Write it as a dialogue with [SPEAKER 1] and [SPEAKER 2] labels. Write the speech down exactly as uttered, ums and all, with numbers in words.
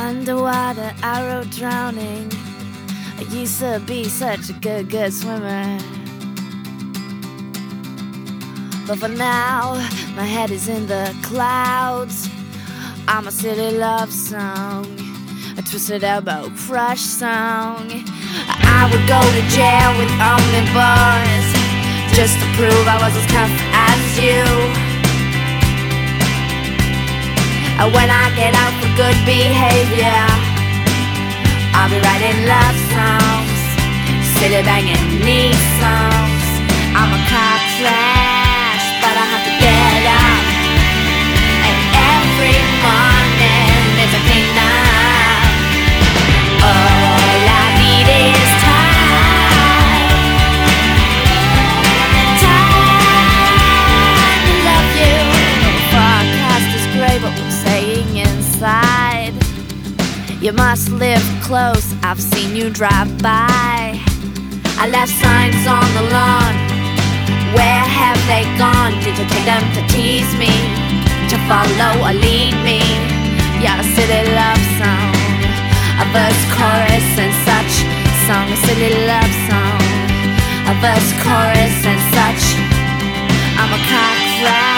[SPEAKER 1] Underwater, arrow drowning. I used to be such a good, good swimmer. But for now, my head is in the clouds. I'm a silly love song, a twisted elbow crush song. I would go to jail with only boys, just to prove I was as tough as you. And when I get out for good behavior, I'll be writing love songs, silly banging knee songs. I'm a car crash, but I have to get up, and every morning there's a cleanup. All I need is time, time to love you. The forecast is grey, but we're staying inside. You must live close, I've seen you drive by. I left signs on the lawn, where have they gone? Did you take them to tease me, to follow or lead me? Yeah, a silly love song, a verse, chorus and such song. A silly love song, a verse, chorus and such. I'm a cock cry.